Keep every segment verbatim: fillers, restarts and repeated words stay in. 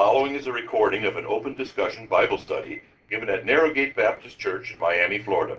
following is a recording of an open discussion Bible study given at Narrowgate Baptist Church in Miami, Florida.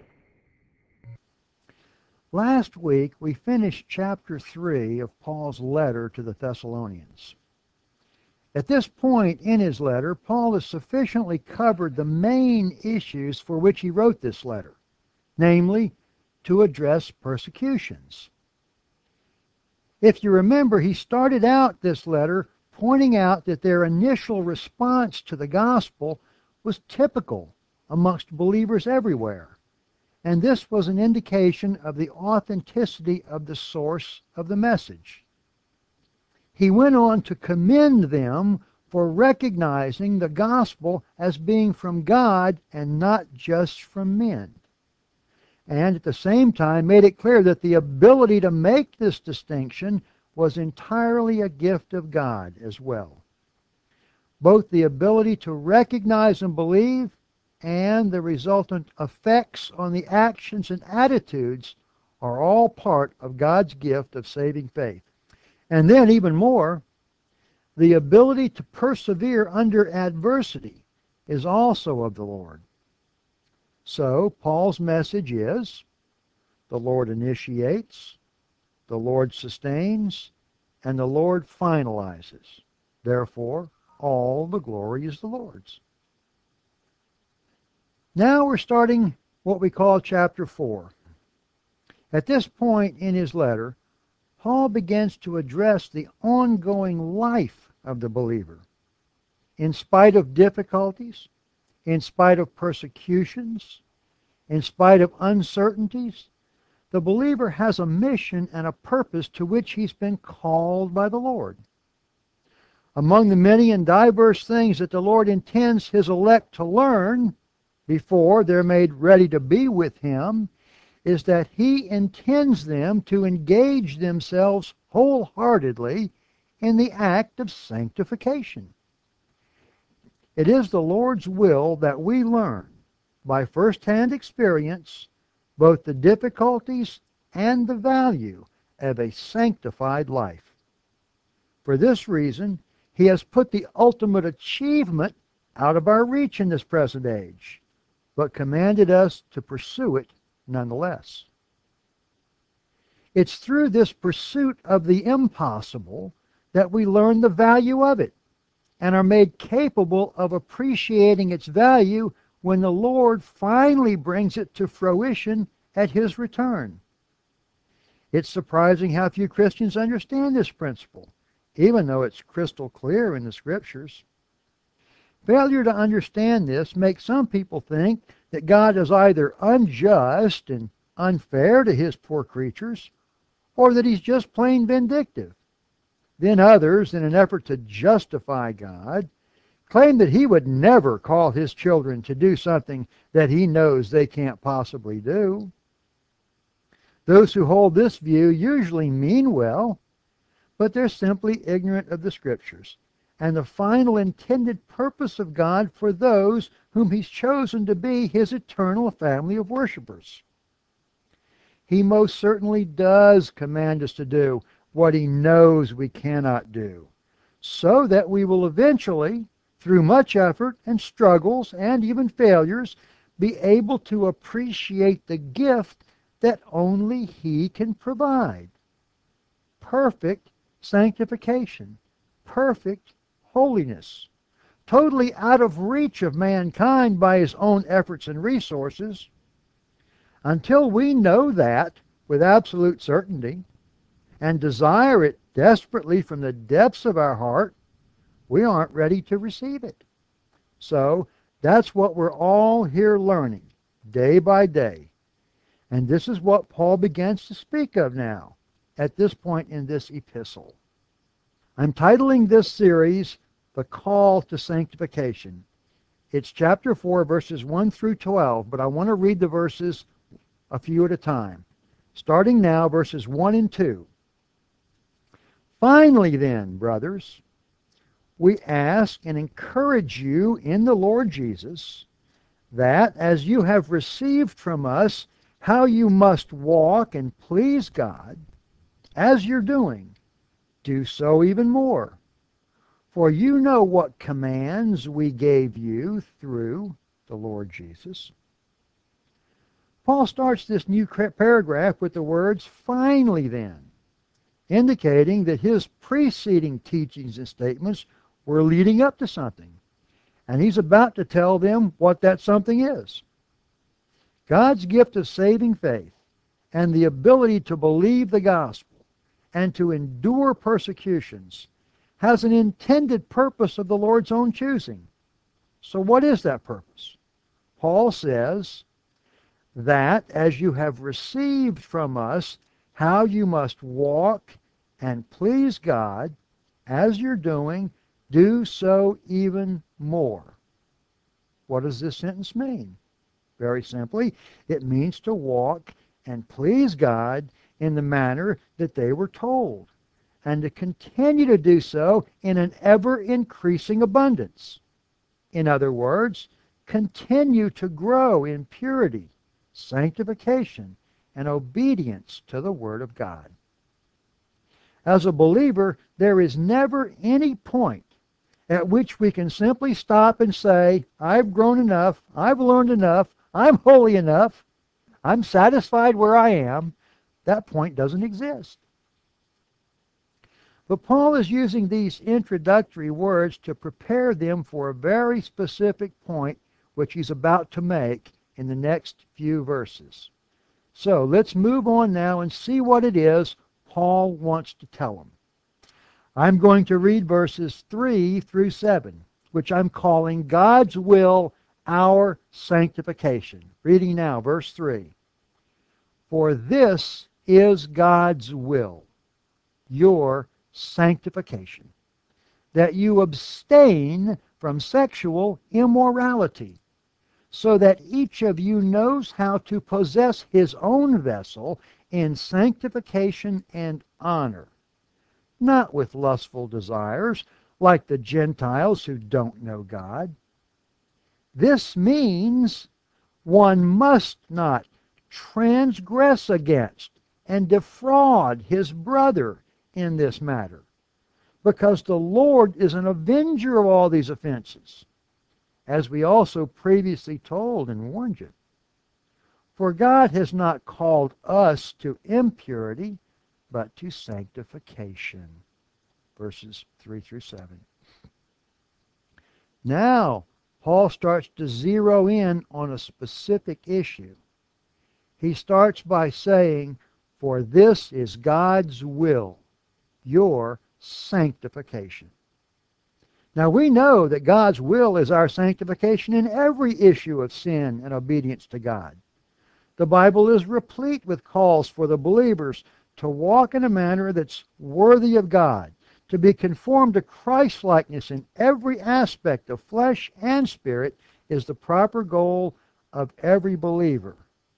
Last week we finished chapter three of Paul's letter to the Thessalonians. At this point in his letter, Paul has sufficiently covered the main issues for which he wrote this letter, namely, to address persecutions. If you remember, he started out this letter pointing out that their initial response to the gospel was typical amongst believers everywhere, and this was an indication of the authenticity of the source of the message. He went on to commend them for recognizing the gospel as being from God and not just from men, and at the same time made it clear that the ability to make this distinction was entirely a gift of God as well. Both the ability to recognize and believe and the resultant effects on the actions and attitudes are all part of God's gift of saving faith. And then even more, the ability to persevere under adversity is also of the Lord. So, Paul's message is, the Lord initiates, the Lord sustains, and the Lord finalizes. Therefore, all the glory is the Lord's. Now we're starting what we call chapter four. At this point in his letter, Paul begins to address the ongoing life of the believer. In spite of difficulties, in spite of persecutions, in spite of uncertainties, the believer has a mission and a purpose to which he's been called by the Lord. Among the many and diverse things that the Lord intends his elect to learn before they're made ready to be with him is that he intends them to engage themselves wholeheartedly in the act of sanctification. It is the Lord's will that we learn by first-hand experience both the difficulties and the value of a sanctified life. For this reason, he has put the ultimate achievement out of our reach in this present age, but commanded us to pursue it nonetheless. It's through this pursuit of the impossible that we learn the value of it and are made capable of appreciating its value when the Lord finally brings it to fruition at His return. It's surprising how few Christians understand this principle, even though it's crystal clear in the Scriptures. Failure to understand this makes some people think that God is either unjust and unfair to His poor creatures, or that He's just plain vindictive. Then others, in an effort to justify God, claim that He would never call His children to do something that He knows they can't possibly do. Those who hold this view usually mean well, but they're simply ignorant of the Scriptures and the final intended purpose of God for those whom He's chosen to be His eternal family of worshipers. He most certainly does command us to do what He knows we cannot do, so that we will eventually, through much effort and struggles and even failures, be able to appreciate the gift that only He can provide. Perfect sanctification, perfect holiness, totally out of reach of mankind by his own efforts and resources. Until we know that with absolute certainty and desire it desperately from the depths of our heart, we aren't ready to receive it. So that's what we're all here learning, day by day. And this is what Paul begins to speak of now, at this point in this epistle. I'm titling this series, The Call to Sanctification. It's chapter four, verses one through twelve, but I want to read the verses a few at a time. Starting now, verses one and two. Finally then, brothers, we ask and encourage you in the Lord Jesus, that as you have received from us how you must walk and please God, as you're doing, do so even more. For you know what commands we gave you through the Lord Jesus. Paul starts this new paragraph with the words, finally then, indicating that his preceding teachings and statements were leading up to something. And he's about to tell them what that something is. God's gift of saving faith and the ability to believe the gospel and to endure persecutions has an intended purpose of the Lord's own choosing. So what is that purpose? Paul says that as you have received from us how you must walk and please God, as you're doing, do so even more. What does this sentence mean? Very simply, it means to walk and please God in the manner that they were told, and to continue to do so in an ever-increasing abundance. In other words, continue to grow in purity, sanctification, and obedience to the Word of God. As a believer, there is never any point at which we can simply stop and say, I've grown enough, I've learned enough, I'm holy enough, I'm satisfied where I am. That point doesn't exist. But Paul is using these introductory words to prepare them for a very specific point which he's about to make in the next few verses. So let's move on now and see what it is Paul wants to tell them. I'm going to read verses three through seven, which I'm calling God's will, our sanctification. Reading now, verse three. For this is God's will, your sanctification, that you abstain from sexual immorality, so that each of you knows how to possess his own vessel in sanctification and honor, not with lustful desires, like the Gentiles who don't know God. This means one must not transgress against and defraud his brother in this matter, because the Lord is an avenger of all these offenses, as we also previously told and warned you. For God has not called us to impurity, but to sanctification. Verses three through seven. Now, Paul starts to zero in on a specific issue. He starts by saying, for this is God's will, your sanctification. Now we know that God's will is our sanctification in every issue of sin and obedience to God. The Bible is replete with calls for the believers to walk in a manner that's worthy of God, to be conformed to Christ-likeness in every aspect of flesh and spirit is the proper goal of every believer.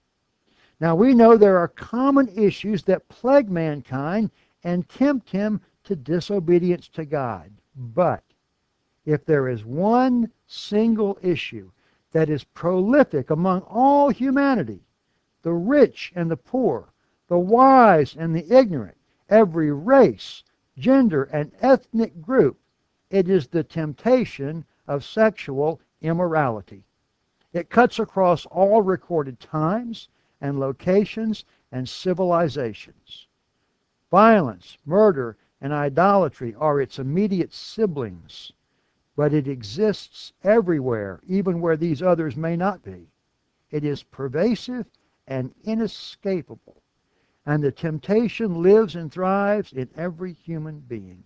Now we know there are common issues that plague mankind and tempt him to disobedience to God. But if there is one single issue that is prolific among all humanity, the rich and the poor, the wise and the ignorant, every race, gender, and ethnic group, it is the temptation of sexual immorality. It cuts across all recorded times and locations and civilizations. Violence, murder, and idolatry are its immediate siblings, but it exists everywhere, even where these others may not be. It is pervasive and inescapable, and the temptation lives and thrives in every human being.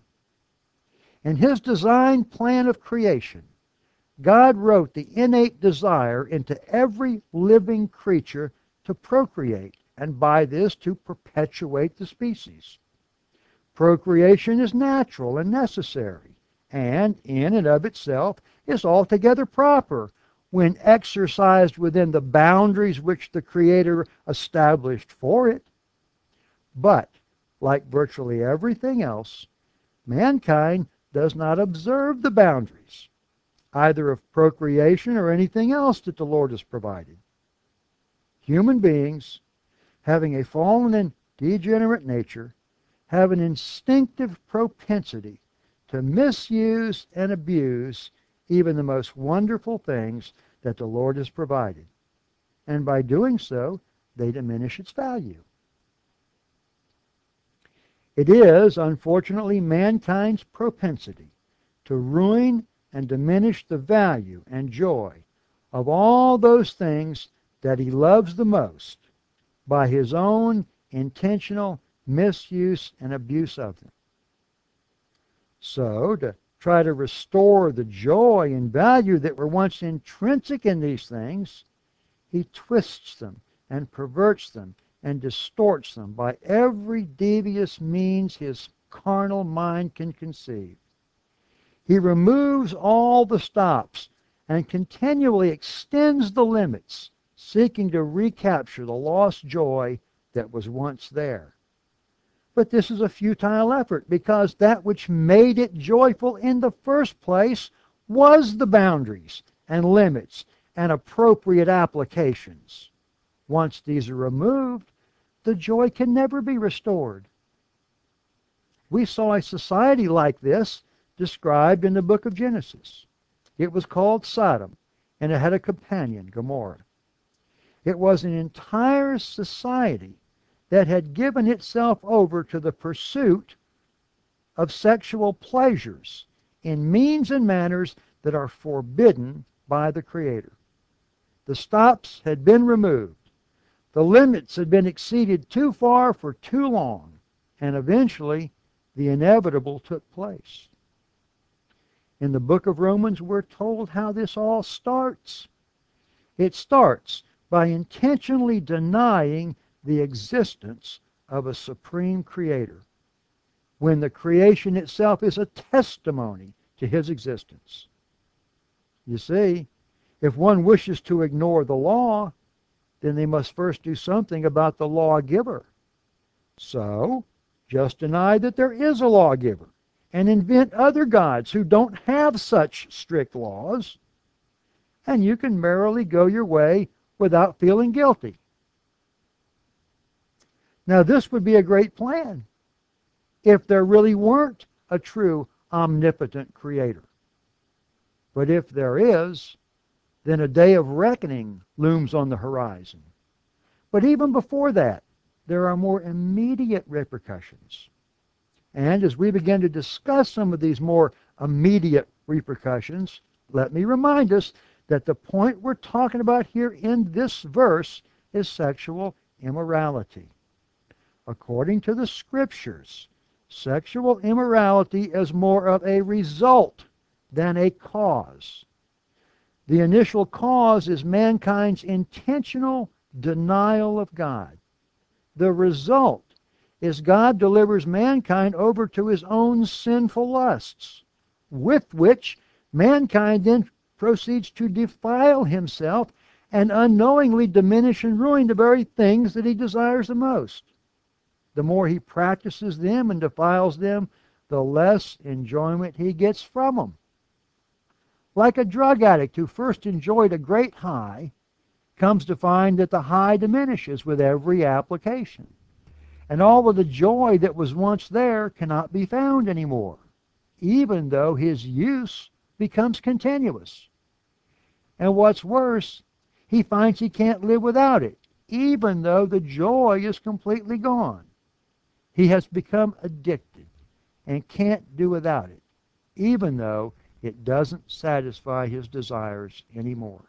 In His design plan of creation, God wrote the innate desire into every living creature to procreate, and by this to perpetuate the species. Procreation is natural and necessary, and in and of itself is altogether proper when exercised within the boundaries which the Creator established for it. But, like virtually everything else, mankind does not observe the boundaries, either of procreation or anything else that the Lord has provided. Human beings, having a fallen and degenerate nature, have an instinctive propensity to misuse and abuse even the most wonderful things that the Lord has provided. And by doing so, they diminish its value. It is, unfortunately, mankind's propensity to ruin and diminish the value and joy of all those things that he loves the most by his own intentional misuse and abuse of them. So, to try to restore the joy and value that were once intrinsic in these things, he twists them and perverts them and distorts them by every devious means his carnal mind can conceive. He removes all the stops and continually extends the limits, seeking to recapture the lost joy that was once there. But this is a futile effort, because that which made it joyful in the first place was the boundaries and limits and appropriate applications. Once these are removed, the joy can never be restored. We saw a society like this described in the book of Genesis. It was called Sodom, and it had a companion, Gomorrah. It was an entire society that had given itself over to the pursuit of sexual pleasures in means and manners that are forbidden by the Creator. The stops had been removed. The limits had been exceeded too far for too long, and eventually the inevitable took place. In the book of Romans, we're told how this all starts. It starts by intentionally denying the existence of a supreme Creator, when the creation itself is a testimony to His existence. You see, if one wishes to ignore the law, then they must first do something about the lawgiver. So, just deny that there is a lawgiver and invent other gods who don't have such strict laws, and you can merrily go your way without feeling guilty. Now, this would be a great plan if there really weren't a true omnipotent Creator. But if there is, then a day of reckoning looms on the horizon. But even before that, there are more immediate repercussions. And as we begin to discuss some of these more immediate repercussions, let me remind us that the point we're talking about here in this verse is sexual immorality. According to the Scriptures, sexual immorality is more of a result than a cause. The initial cause is mankind's intentional denial of God. The result is God delivers mankind over to his own sinful lusts, with which mankind then proceeds to defile himself and unknowingly diminish and ruin the very things that he desires the most. The more he practices them and defiles them, the less enjoyment he gets from them. Like a drug addict who first enjoyed a great high, comes to find that the high diminishes with every application. And all of the joy that was once there cannot be found anymore, even though his use becomes continuous. And what's worse, he finds he can't live without it, even though the joy is completely gone. He has become addicted and can't do without it, even though it doesn't satisfy his desires anymore.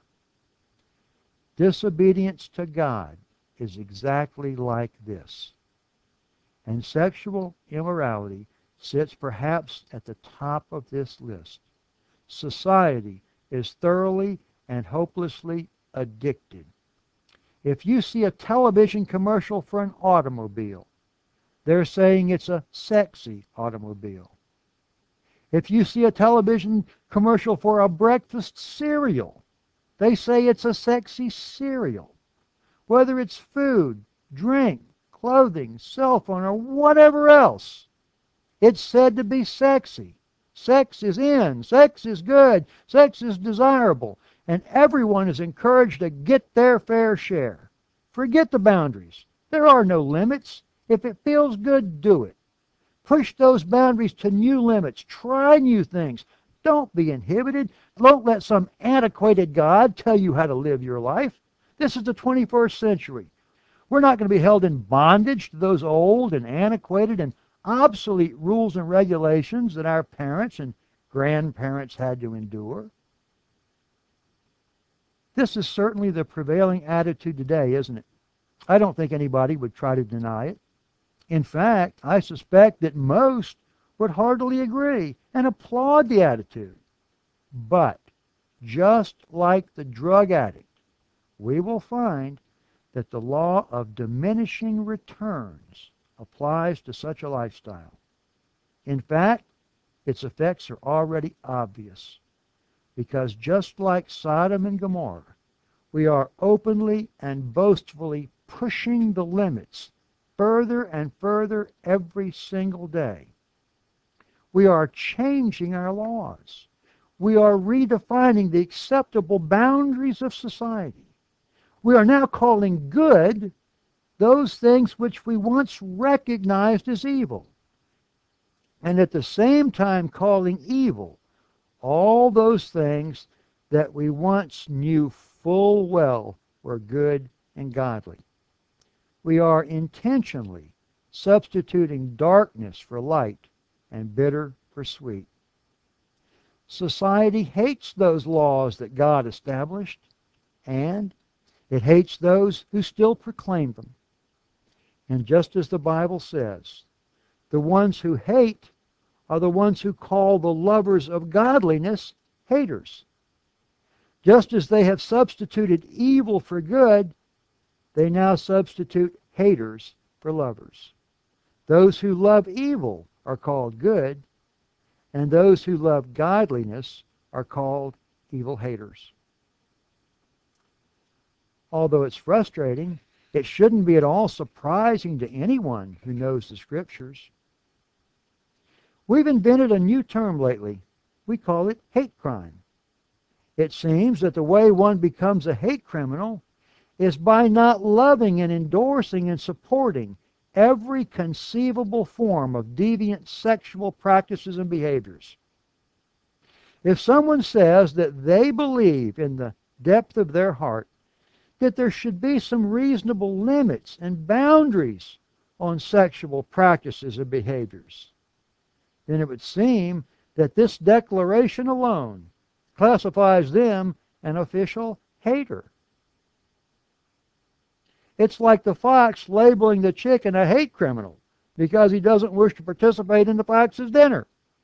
Disobedience to God is exactly like this. And sexual immorality sits perhaps at the top of this list. Society is thoroughly and hopelessly addicted. If you see a television commercial for an automobile, they're saying it's a sexy automobile. If you see a television commercial for a breakfast cereal, they say it's a sexy cereal. Whether it's food, drink, clothing, cell phone, or whatever else, it's said to be sexy. Sex is in. Sex is good. Sex is desirable. And everyone is encouraged to get their fair share. Forget the boundaries. There are no limits. If it feels good, do it. Push those boundaries to new limits. Try new things. Don't be inhibited. Don't let some antiquated God tell you how to live your life. This is the twenty-first century. We're not going to be held in bondage to those old and antiquated and obsolete rules and regulations that our parents and grandparents had to endure. This is certainly the prevailing attitude today, isn't it? I don't think anybody would try to deny it. In fact, I suspect that most would heartily agree and applaud the attitude. But, just like the drug addict, we will find that the law of diminishing returns applies to such a lifestyle. In fact, its effects are already obvious, because just like Sodom and Gomorrah, we are openly and boastfully pushing the limits further and further every single day. We are changing our laws. We are redefining the acceptable boundaries of society. We are now calling good those things which we once recognized as evil, and at the same time calling evil all those things that we once knew full well were good and godly. We are intentionally substituting darkness for light and bitter for sweet. Society hates those laws that God established, and it hates those who still proclaim them. And just as the Bible says, the ones who hate are the ones who call the lovers of godliness haters. Just as they have substituted evil for good, they now substitute haters for lovers. Those who love evil are called good, and those who love godliness are called evil haters. Although it's frustrating, it shouldn't be at all surprising to anyone who knows the Scriptures. We've invented a new term lately. We call it hate crime. It seems that the way one becomes a hate criminal is by not loving and endorsing and supporting every conceivable form of deviant sexual practices and behaviors. If someone says that they believe in the depth of their heart that there should be some reasonable limits and boundaries on sexual practices and behaviors, then it would seem that this declaration alone classifies them an official hater. It's like the fox labeling the chicken a hate criminal because he doesn't wish to participate in the fox's dinner.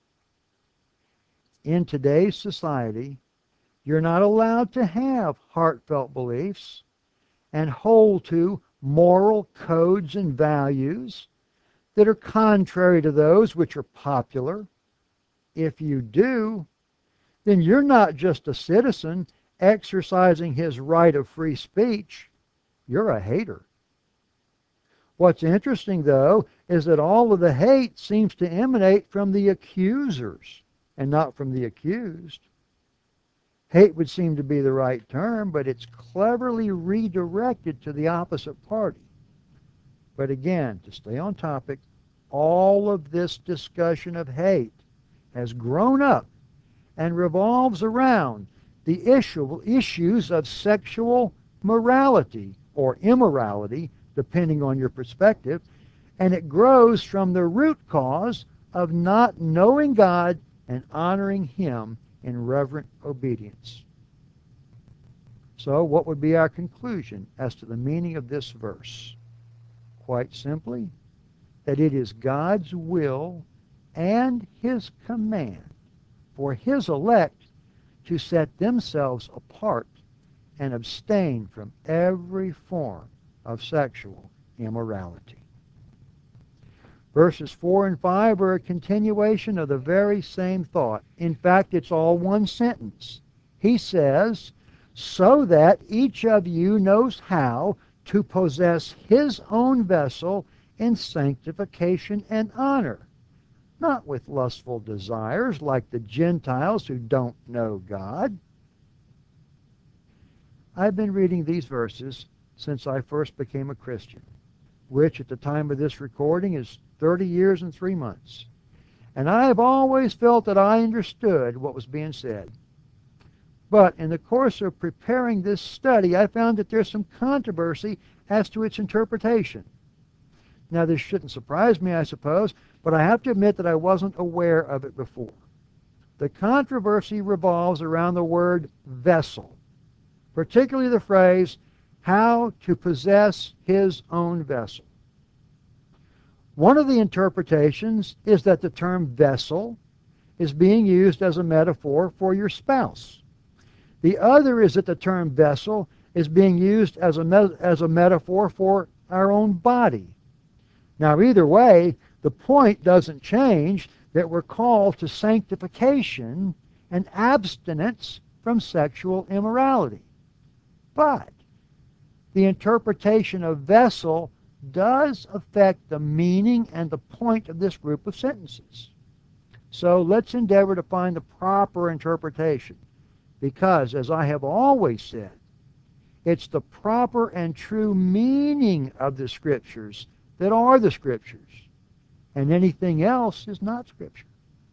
In today's society, you're not allowed to have heartfelt beliefs and hold to moral codes and values that are contrary to those which are popular. If you do, then you're not just a citizen exercising his right of free speech. You're a hater. What's interesting, though, is that all of the hate seems to emanate from the accusers and not from the accused. Hate would seem to be the right term, but it's cleverly redirected to the opposite party. But again, to stay on topic, all of this discussion of hate has grown up and revolves around the issue, issues of sexual morality or immorality, depending on your perspective, and it grows from the root cause of not knowing God and honoring Him in reverent obedience. So, what would be our conclusion as to the meaning of this verse? Quite simply, that it is God's will and His command for His elect to set themselves apart and abstain from every form of sexual immorality. Verses four and five are a continuation of the very same thought. In fact, it's all one sentence. He says, so that each of you knows how to possess his own vessel in sanctification and honor, not with lustful desires like the Gentiles who don't know God. I've been reading these verses since I first became a Christian, which at the time of this recording is thirty years and three months. And I have always felt that I understood what was being said. But in the course of preparing this study, I found that there's some controversy as to its interpretation. Now, this shouldn't surprise me, I suppose, but I have to admit that I wasn't aware of it before. The controversy revolves around the word vessel, particularly the phrase, how to possess his own vessel. One of the interpretations is that the term vessel is being used as a metaphor for your spouse. The other is that the term vessel is being used as a, me as a metaphor for our own body. Now, either way, the point doesn't change that we're called to sanctification and abstinence from sexual immorality. But the interpretation of vessel does affect the meaning and the point of this group of sentences. So let's endeavor to find the proper interpretation, because, as I have always said, it's the proper and true meaning of the Scriptures that are the Scriptures, and anything else is not Scripture.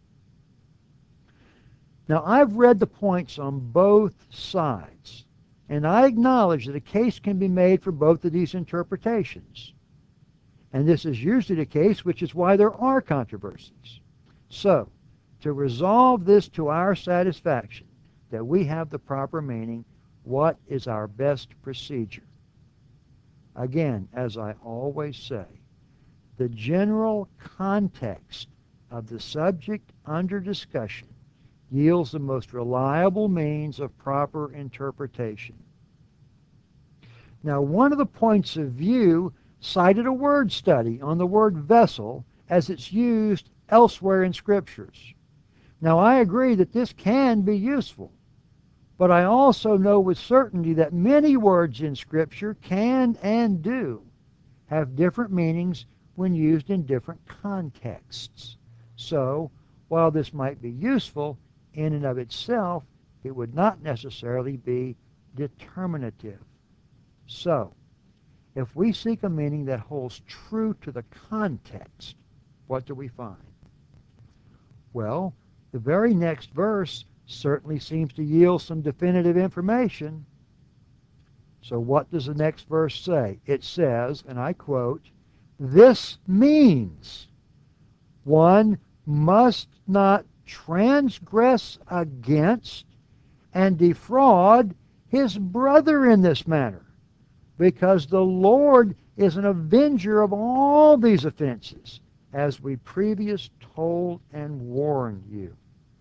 Now, I've read the points on both sides, and I acknowledge that a case can be made for both of these interpretations. And this is usually the case, which is why there are controversies. So, to resolve this to our satisfaction, that we have the proper meaning, what is our best procedure? Again, as I always say, the general context of the subject under discussion yields the most reliable means of proper interpretation. Now, one of the points of view cited a word study on the word vessel as it's used elsewhere in Scriptures. Now, I agree that this can be useful, but I also know with certainty that many words in Scripture can and do have different meanings when used in different contexts. So, while this might be useful in and of itself, it would not necessarily be determinative. So, if we seek a meaning that holds true to the context, what do we find? Well, the very next verse certainly seems to yield some definitive information. So what does the next verse say? It says, and I quote, "This means one must not transgress against and defraud his brother in this manner, because the Lord is an avenger of all these offenses, as we previously told and warned you."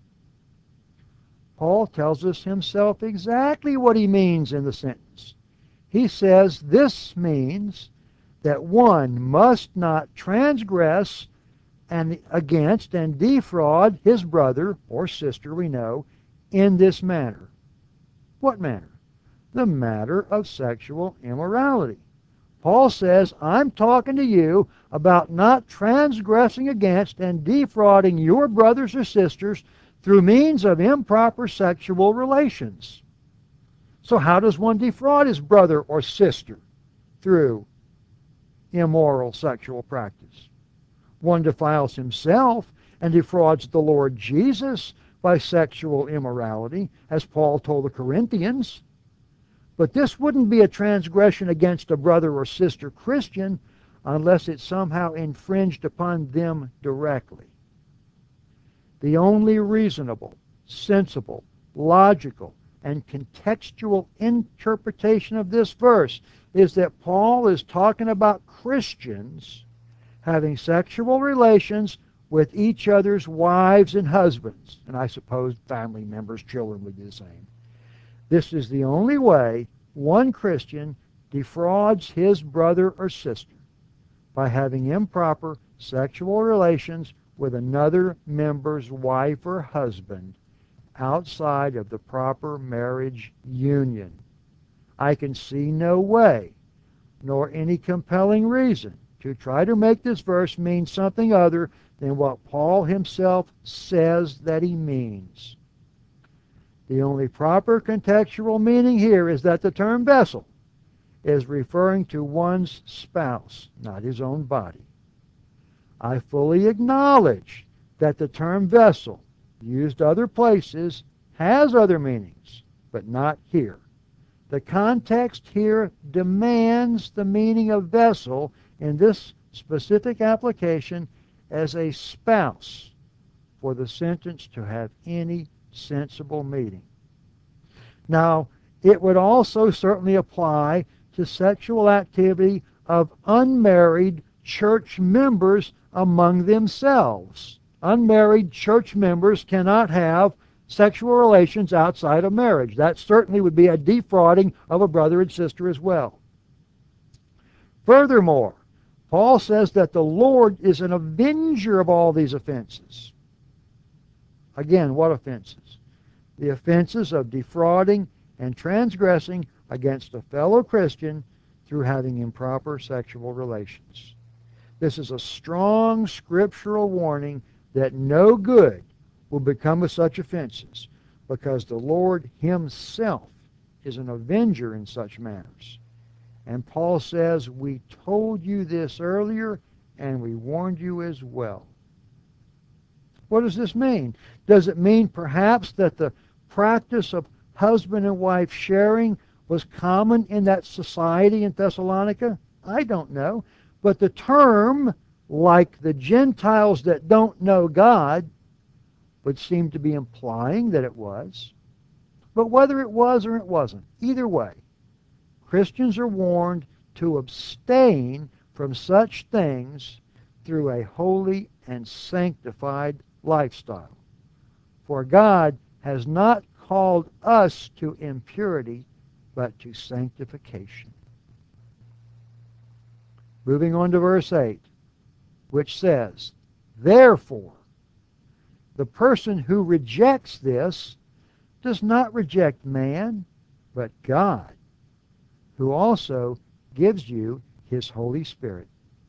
Paul tells us himself exactly what he means in the sentence. He says this means that one must not transgress and against and defraud his brother or sister, we know, in this manner. What manner? The matter of sexual immorality. Paul says, I'm talking to you about not transgressing against and defrauding your brothers or sisters through means of improper sexual relations. So how does one defraud his brother or sister through immoral sexual practice? One defiles himself and defrauds the Lord Jesus by sexual immorality, as Paul told the Corinthians. But this wouldn't be a transgression against a brother or sister Christian unless it somehow infringed upon them directly. The only reasonable, sensible, logical, and contextual interpretation of this verse is that Paul is talking about Christians having sexual relations with each other's wives and husbands. And I suppose family members, children would do the same. This is the only way one Christian defrauds his brother or sister, by having improper sexual relations with another member's wife or husband outside of the proper marriage union. I can see no way, nor any compelling reason, to try to make this verse mean something other than what Paul himself says that he means. The only proper contextual meaning here is that the term vessel is referring to one's spouse, not his own body. I fully acknowledge that the term vessel, used other places, has other meanings, but not here. The context here demands the meaning of vessel in this specific application as a spouse for the sentence to have any sensible meaning. Now, it would also certainly apply to sexual activity of unmarried church members among themselves. Unmarried church members cannot have sexual relations outside of marriage. That certainly would be a defrauding of a brother and sister as well. Furthermore, Paul says that the Lord is an avenger of all these offenses. Again, what offenses? The offenses of defrauding and transgressing against a fellow Christian through having improper sexual relations. This is a strong scriptural warning that no good will become of such offenses, because the Lord himself is an avenger in such matters. And Paul says, we told you this earlier, and we warned you as well. What does this mean? Does it mean perhaps that the practice of husband and wife sharing was common in that society in Thessalonica? I don't know. But the term, like the Gentiles that don't know God, would seem to be implying that it was. But whether it was or it wasn't, either way, Christians are warned to abstain from such things through a holy and sanctified lifestyle. For God has not called us to impurity, but to sanctification. Moving on to verse eight, which says, therefore, the person who rejects this does not reject man, but God, who also gives you his Holy Spirit.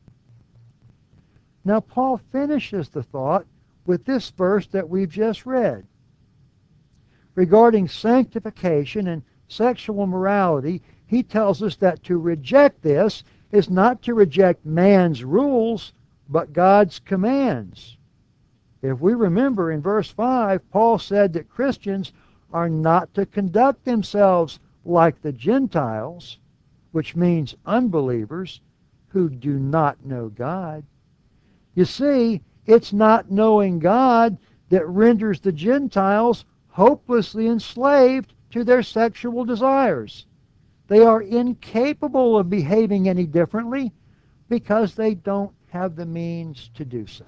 Now, Paul finishes the thought with this verse that we've just read. Regarding sanctification and sexual morality, he tells us that to reject this is not to reject man's rules, but God's commands. If we remember in verse five, Paul said that Christians are not to conduct themselves like the Gentiles, which means unbelievers who do not know God. You see, it's not knowing God that renders the Gentiles hopelessly enslaved to their sexual desires. They are incapable of behaving any differently because they don't have the means to do so.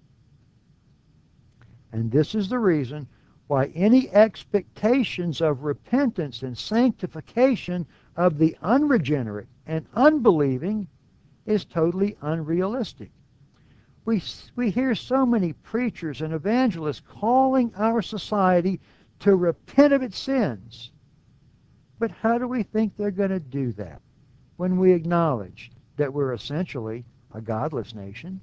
And this is the reason why any expectations of repentance and sanctification of the unregenerate and unbelieving is totally unrealistic. We, we hear so many preachers and evangelists calling our society to repent of its sins. But how do we think they're going to do that when we acknowledge that we're essentially a godless nation?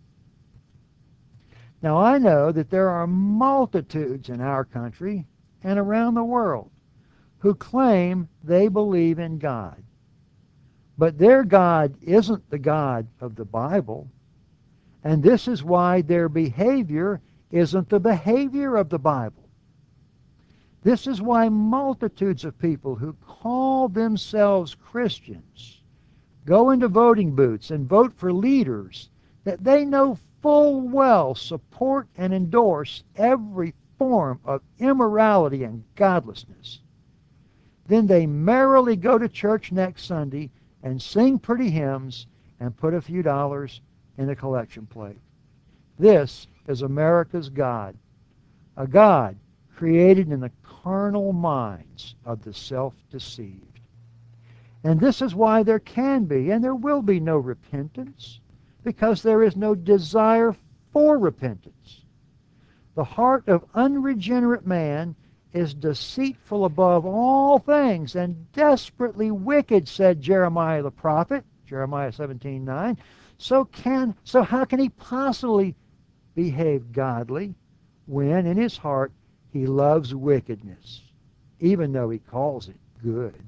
Now, I know that there are multitudes in our country and around the world who claim they believe in God. But their God isn't the God of the Bible. And this is why their behavior isn't the behavior of the Bible. This is why multitudes of people who call themselves Christians go into voting booths and vote for leaders that they know full well support and endorse every form of immorality and godlessness. Then they merrily go to church next Sunday and sing pretty hymns and put a few dollars in the collection plate. This is America's God, a God created in the carnal minds of the self-deceived. And this is why there can be and there will be no repentance, because there is no desire for repentance. The heart of unregenerate man is deceitful above all things and desperately wicked, said Jeremiah the prophet, Jeremiah seventeen nine. So can so how can he possibly behave godly when in his heart he loves wickedness, even though he calls it good?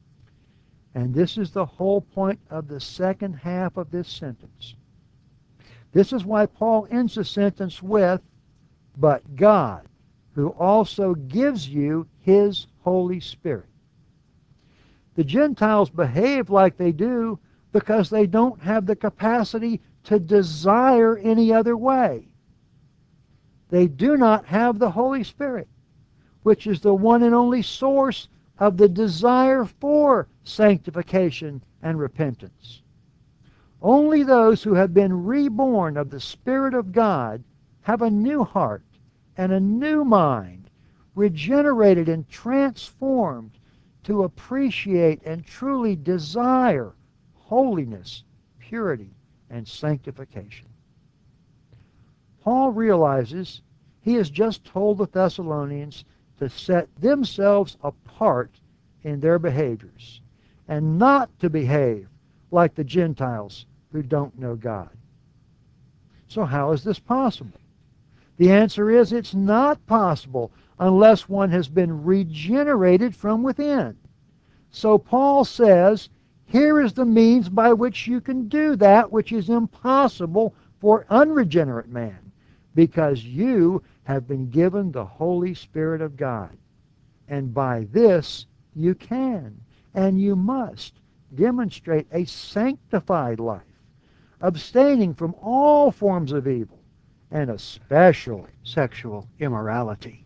And this is the whole point of the second half of this sentence. This is why Paul ends the sentence with, "But God, who also gives you His Holy Spirit." The Gentiles behave like they do because they don't have the capacity to desire any other way. They do not have the Holy Spirit, which is the one and only source of the desire for sanctification and repentance. Only those who have been reborn of the Spirit of God have a new heart and a new mind, regenerated and transformed to appreciate and truly desire holiness, purity, and sanctification. Paul realizes he has just told the Thessalonians to set themselves apart in their behaviors and not to behave like the Gentiles who don't know God. So how is this possible? The answer is it's not possible unless one has been regenerated from within. So Paul says, here is the means by which you can do that which is impossible for unregenerate man, because you have been given the Holy Spirit of God. And by this you can and you must demonstrate a sanctified life, abstaining from all forms of evil, and especially sexual immorality.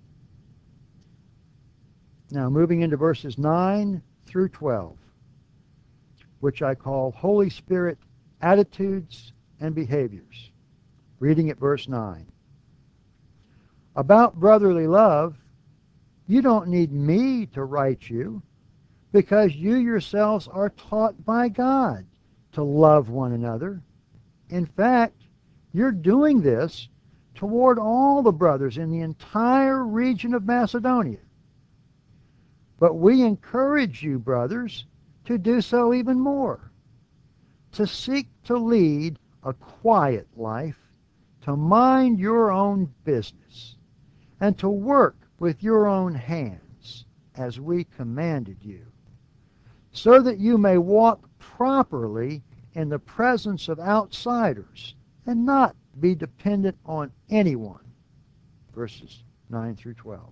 Now moving into verses nine through twelve, which I call Holy Spirit attitudes and behaviors. Reading at verse nine. About brotherly love, you don't need me to write you, because you yourselves are taught by God to love one another. In fact, you're doing this toward all the brothers in the entire region of Macedonia. But we encourage you, brothers, to do so even more, to seek to lead a quiet life, to mind your own business, and to work with your own hands, as we commanded you, so that you may walk properly in the presence of outsiders and not be dependent on anyone. Verses nine through twelve.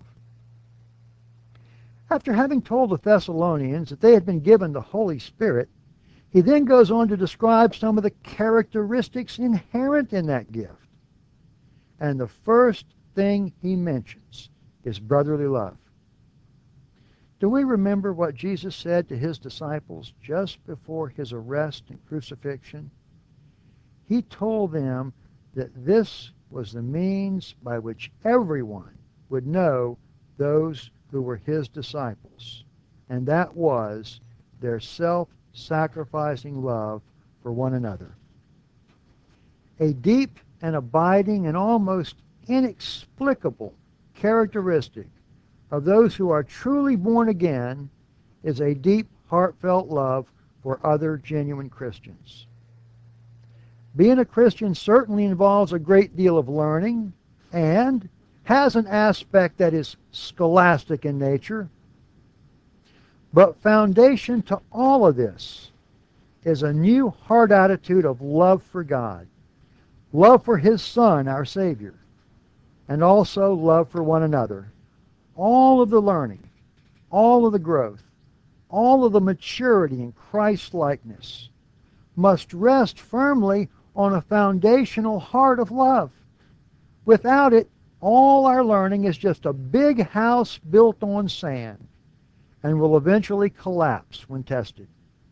After having told the Thessalonians that they had been given the Holy Spirit, he then goes on to describe some of the characteristics inherent in that gift. And the first thing he mentions is brotherly love. Do we remember what Jesus said to his disciples just before his arrest and crucifixion? He told them that this was the means by which everyone would know those who were his disciples, and that was their self-sacrificing love for one another. A deep and abiding and almost inexplicable characteristic of those who are truly born again is a deep, heartfelt love for other genuine Christians. Being a Christian certainly involves a great deal of learning and has an aspect that is scholastic in nature. But foundation to all of this is a new heart attitude of love for God, love for His Son, our Savior, and also love for one another. All of the learning, all of the growth, all of the maturity in Christ-likeness must rest firmly on a foundational heart of love. Without it, all our learning is just a big house built on sand and will eventually collapse when tested.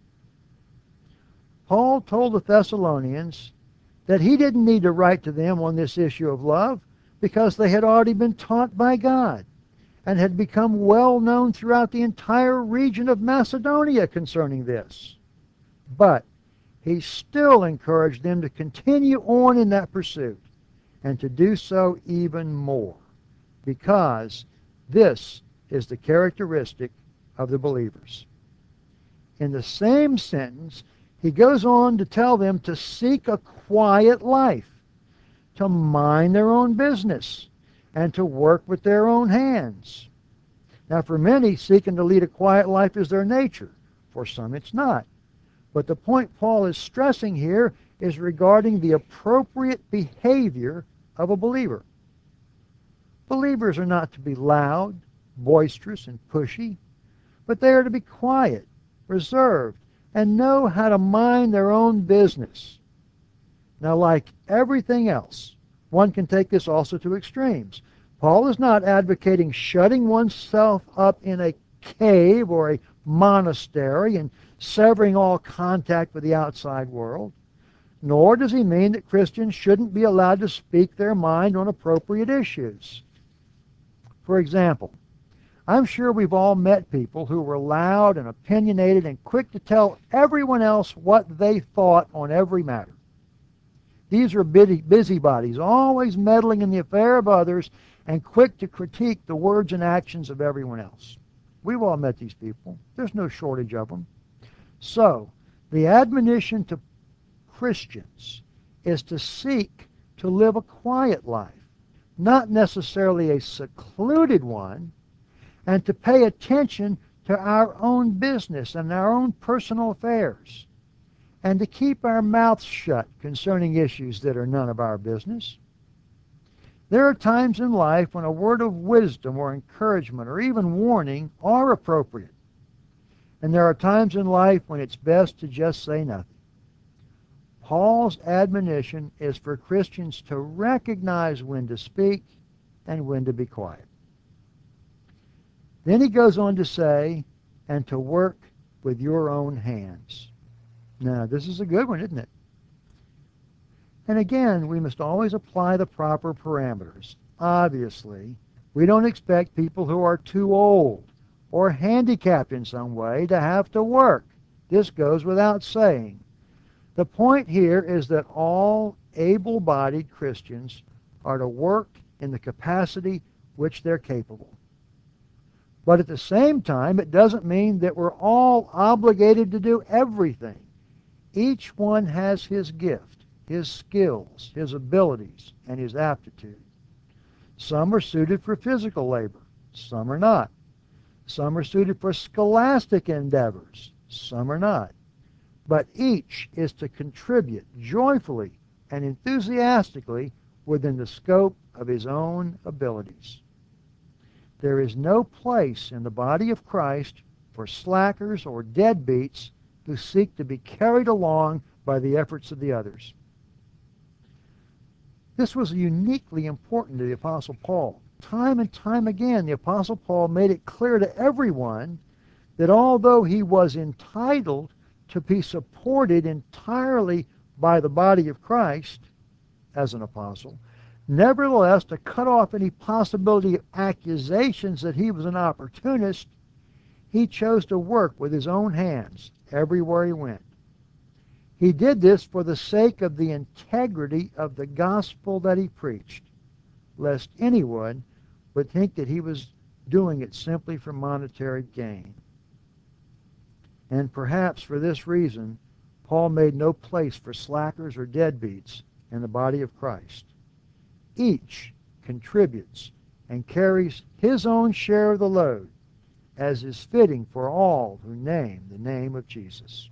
Paul told the Thessalonians that he didn't need to write to them on this issue of love because they had already been taught by God and had become well known throughout the entire region of Macedonia concerning this. But he still encouraged them to continue on in that pursuit and to do so even more, because this is the characteristic of the believers. In the same sentence, he goes on to tell them to seek a quiet life, to mind their own business, and to work with their own hands. Now, for many, seeking to lead a quiet life is their nature. For some, it's not. But the point Paul is stressing here is regarding the appropriate behavior of a believer. Believers are not to be loud, boisterous, and pushy, but they are to be quiet, reserved, and know how to mind their own business. Now, like everything else, one can take this also to extremes. Paul is not advocating shutting oneself up in a cave or a monastery and severing all contact with the outside world, nor does he mean that Christians shouldn't be allowed to speak their mind on appropriate issues. For example, I'm sure we've all met people who were loud and opinionated and quick to tell everyone else what they thought on every matter. These are busybodies, always meddling in the affair of others and quick to critique the words and actions of everyone else. We've all met these people. There's no shortage of them. So, the admonition to Christians is to seek to live a quiet life, not necessarily a secluded one, and to pay attention to our own business and our own personal affairs, and to keep our mouths shut concerning issues that are none of our business. There are times in life when a word of wisdom or encouragement or even warning are appropriate. And there are times in life when it's best to just say nothing. Paul's admonition is for Christians to recognize when to speak and when to be quiet. Then he goes on to say, and to work with your own hands. Now, this is a good one, isn't it? And again, we must always apply the proper parameters. Obviously, we don't expect people who are too old or handicapped in some way to have to work. This goes without saying. The point here is that all able-bodied Christians are to work in the capacity which they're capable. But at the same time, it doesn't mean that we're all obligated to do everything. Each one has his gift, his skills, his abilities, and his aptitude. Some are suited for physical labor. Some are not. Some are suited for scholastic endeavors. Some are not. But each is to contribute joyfully and enthusiastically within the scope of his own abilities. There is no place in the body of Christ for slackers or deadbeats who seek to be carried along by the efforts of the others. This was uniquely important to the Apostle Paul. Time and time again, the Apostle Paul made it clear to everyone that although he was entitled to be supported entirely by the body of Christ as an apostle, nevertheless, to cut off any possibility of accusations that he was an opportunist, he chose to work with his own hands everywhere he went. He did this for the sake of the integrity of the gospel that he preached, lest anyone would think that he was doing it simply for monetary gain. And perhaps for this reason, Paul made no place for slackers or deadbeats in the body of Christ. Each contributes and carries his own share of the load, as is fitting for all who name the name of Jesus.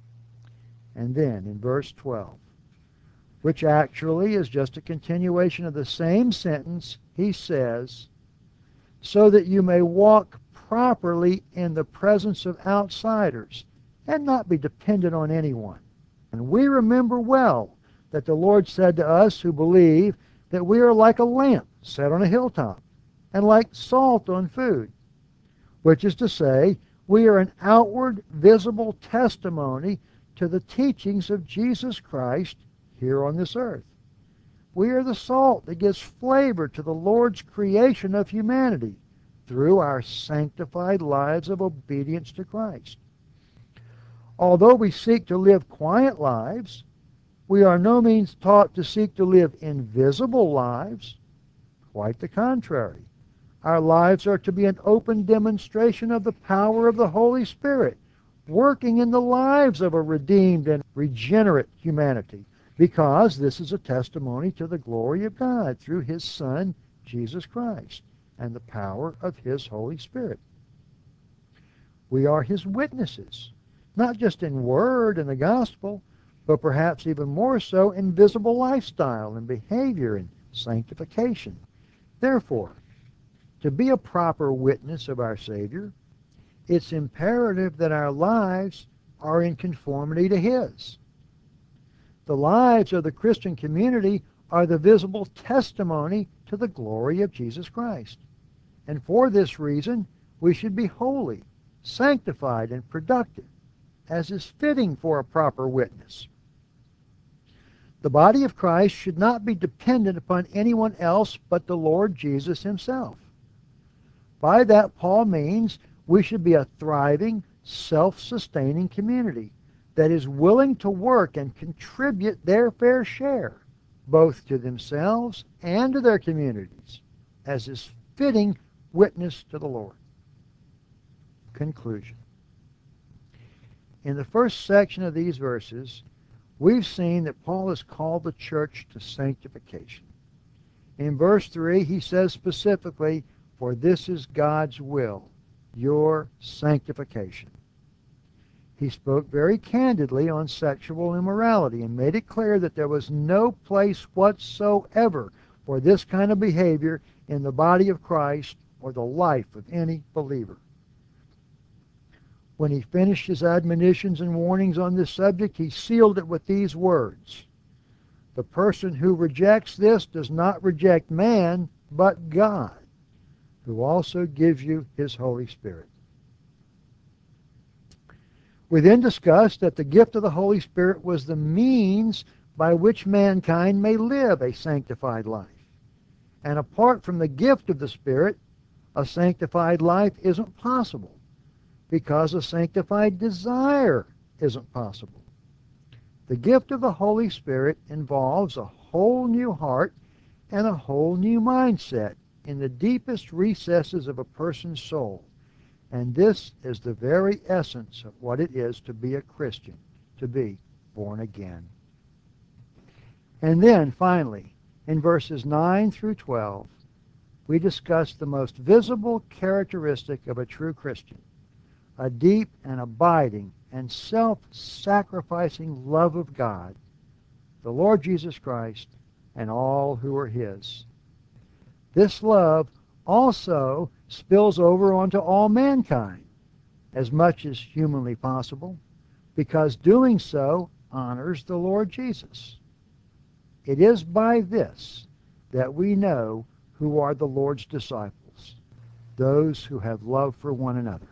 And then in verse twelve, which actually is just a continuation of the same sentence, he says, so that you may walk properly in the presence of outsiders and not be dependent on anyone. And we remember well that the Lord said to us who believe that we are like a lamp set on a hilltop and like salt on food, which is to say, we are an outward visible testimony to the teachings of Jesus Christ here on this earth. We are the salt that gives flavor to the Lord's creation of humanity through our sanctified lives of obedience to Christ. Although we seek to live quiet lives, we are no means taught to seek to live invisible lives. Quite the contrary. Our lives are to be an open demonstration of the power of the Holy Spirit, working in the lives of a redeemed and regenerate humanity, because this is a testimony to the glory of God through His Son, Jesus Christ, and the power of His Holy Spirit. We are His witnesses, not just in word and the gospel, but perhaps even more so in visible lifestyle and behavior and sanctification. Therefore, to be a proper witness of our Savior, it's imperative that our lives are in conformity to His. The lives of the Christian community are the visible testimony to the glory of Jesus Christ. And for this reason, we should be holy, sanctified, and productive, as is fitting for a proper witness. The body of Christ should not be dependent upon anyone else but the Lord Jesus Himself. By that, Paul means we should be a thriving, self-sustaining community that is willing to work and contribute their fair share, both to themselves and to their communities, as is fitting witness to the Lord. Conclusion. In the first section of these verses, we've seen that Paul has called the church to sanctification. In verse three, he says specifically, "For this is God's will, your sanctification." He spoke very candidly on sexual immorality and made it clear that there was no place whatsoever for this kind of behavior in the body of Christ or the life of any believer. When he finished his admonitions and warnings on this subject, he sealed it with these words: "The person who rejects this does not reject man, but God, who also gives you His Holy Spirit." We then discussed that the gift of the Holy Spirit was the means by which mankind may live a sanctified life. And apart from the gift of the Spirit, a sanctified life isn't possible, because a sanctified desire isn't possible. The gift of the Holy Spirit involves a whole new heart and a whole new mindset in the deepest recesses of a person's soul. And this is the very essence of what it is to be a Christian, to be born again. And then, finally, in verses nine through twelve, we discuss the most visible characteristic of a true Christian: a deep and abiding and self-sacrificing love of God, the Lord Jesus Christ, and all who are His. This love also spills over onto all mankind, as much as humanly possible, because doing so honors the Lord Jesus. It is by this that we know who are the Lord's disciples, those who have love for one another.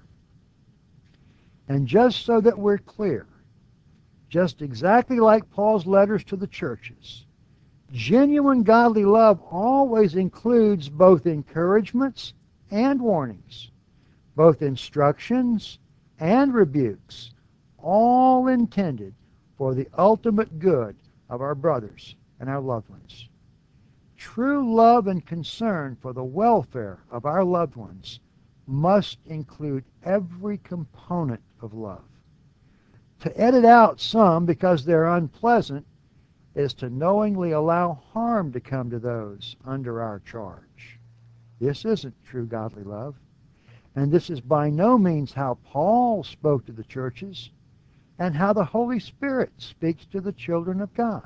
And just so that we're clear, just exactly like Paul's letters to the churches, genuine godly love always includes both encouragements and warnings, both instructions and rebukes, all intended for the ultimate good of our brothers and our loved ones. True love and concern for the welfare of our loved ones must include every component of love. To edit out some because they're unpleasant is to knowingly allow harm to come to those under our charge. This isn't true godly love, and this is by no means how Paul spoke to the churches and how the Holy Spirit speaks to the children of God.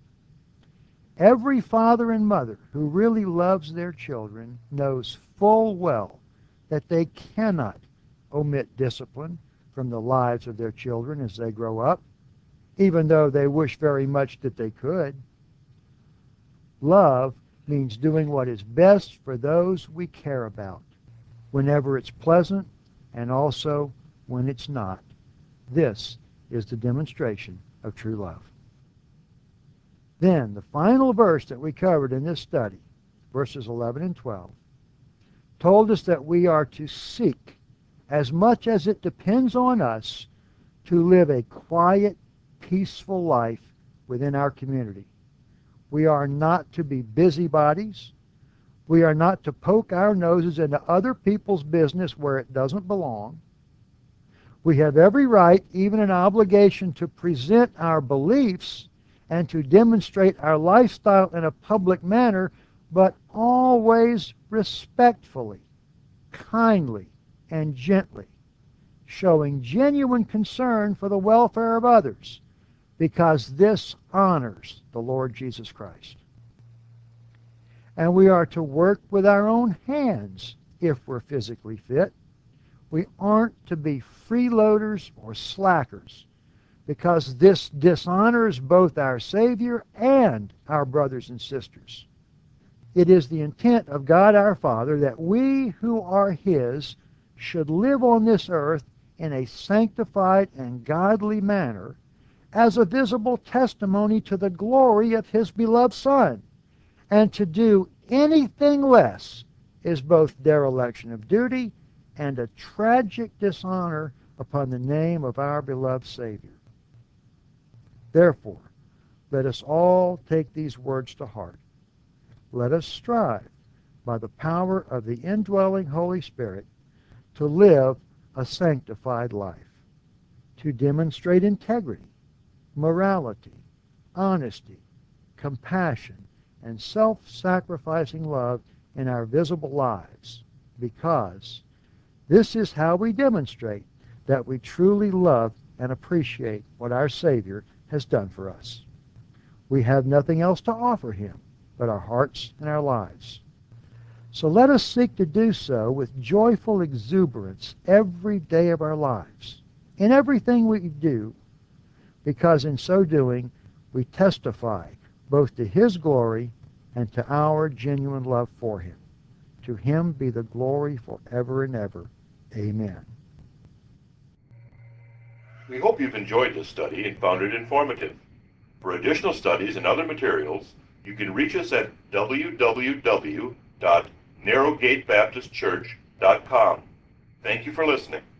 Every father and mother who really loves their children knows full well that they cannot omit discipline from the lives of their children as they grow up, even though they wish very much that they could. Love means doing what is best for those we care about, whenever it's pleasant and also when it's not. This is the demonstration of true love. Then, the final verse that we covered in this study, verses eleven and twelve, told us that we are to seek, as much as it depends on us, to live a quiet, peaceful life within our community. We are not to be busybodies. We are not to poke our noses into other people's business where it doesn't belong. We have every right, even an obligation, to present our beliefs and to demonstrate our lifestyle in a public manner, but always respectfully, kindly, and gently, showing genuine concern for the welfare of others, because this honors the Lord Jesus Christ. And we are to work with our own hands if we're physically fit. We aren't to be freeloaders or slackers, because this dishonors both our Savior and our brothers and sisters. It is the intent of God our Father that we who are His should live on this earth in a sanctified and godly manner as a visible testimony to the glory of His beloved Son. And to do anything less is both dereliction of duty and a tragic dishonor upon the name of our beloved Savior. Therefore, let us all take these words to heart. Let us strive, by the power of the indwelling Holy Spirit, to live a sanctified life, to demonstrate integrity, morality, honesty, compassion, and self-sacrificing love in our visible lives, because this is how we demonstrate that we truly love and appreciate what our Savior has done for us. We have nothing else to offer Him but our hearts and our lives. So let us seek to do so with joyful exuberance every day of our lives, in everything we do, because in so doing we testify both to His glory and to our genuine love for Him. To Him be the glory forever and ever. Amen. We hope you've enjoyed this study and found it informative. For additional studies and other materials, you can reach us at w w w dot narrowgate baptist church dot com. Thank you for listening.